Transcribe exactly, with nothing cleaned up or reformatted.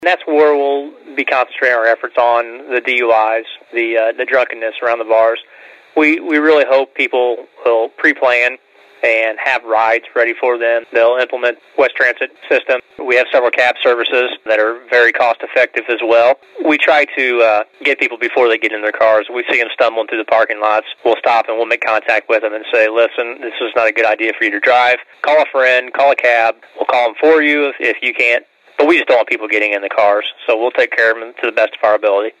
And that's where we'll be concentrating our efforts on the D U Is, the uh, the drunkenness around the bars. We we really hope people will pre-plan and have rides ready for them. They'll implement West Transit system. We have several cab services that are very cost-effective as well. We try to uh, get people before they get in their cars. We see them stumbling through the parking lots. We'll stop and we'll make contact with them and say, listen, this is not a good idea for you to drive. Call a friend, call a cab. We'll call them for you if, if you can't. But we just don't want people getting in the cars, so we'll take care of them to the best of our ability.